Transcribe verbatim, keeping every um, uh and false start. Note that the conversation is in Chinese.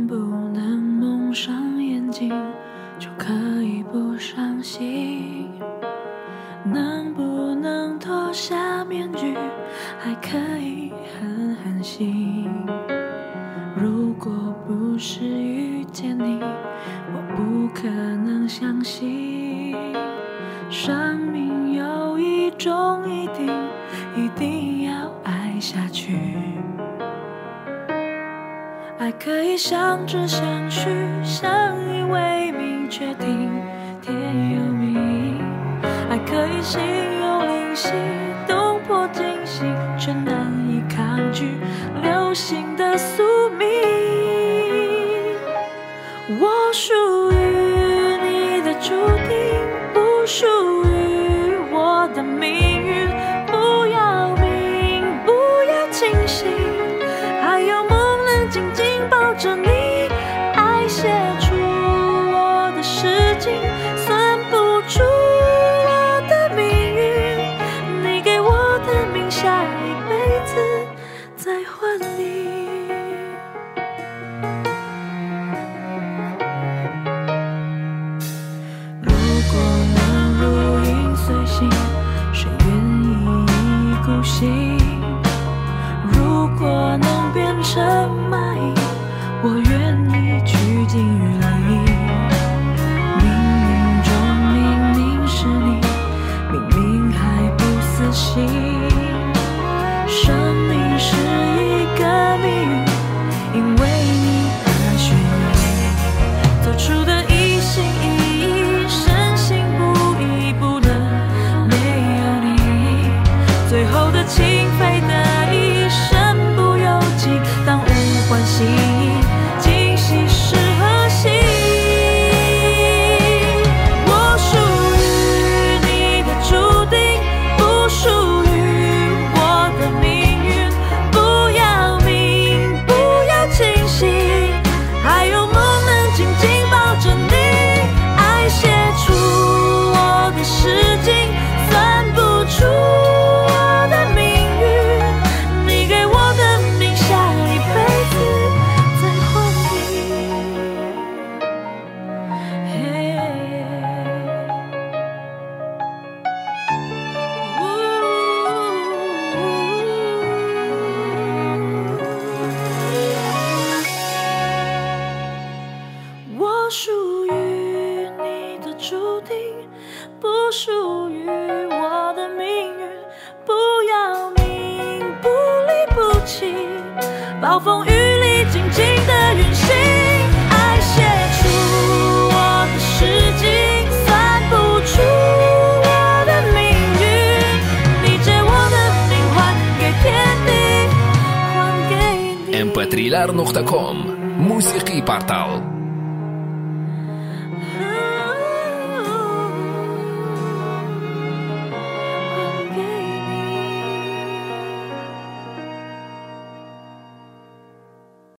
能不能蒙上眼睛就可以不伤心？能不能脱下面具还可以很安心？如果不是遇见你，我不可能相信生命有一种一定一定要爱下去。爱可以相知相许，相依为命，却听天由命。爱可以心有灵犀，动魄惊喜，却难以抗拒流行的宿命。我属于你的注定，不属于我的命运。不要命，不要清醒，还有梦能紧紧抱着你。爱写出我的诗经，算不出我的命运。你给我的命，下一辈子再还你。如果能如影随形，谁愿意一意孤行？如果能变成蚂蚁，我愿意趋近于零。冥冥中明明是你，明明还不死心。生命是一个谜语，因为你而眩晕。做出的一心一意，深信不疑，不能没有你。最后的情非得已，身不由己，当无欢喜意，今夕是何夕？我属于你的注定，不属于我的命运。不要命，不要清醒，还有梦能紧紧抱着你。爱写出我的诗经，算不出我的命运。你给我的命，下一辈子再还你。我属于你的注定，不属于我的命运。不要命，不离不弃，暴风雨里静静的运行。爱写出我的诗经，算不出我的命运。你借我的命还给天地，还给你。 em patrillar nokta com Muziqi Portal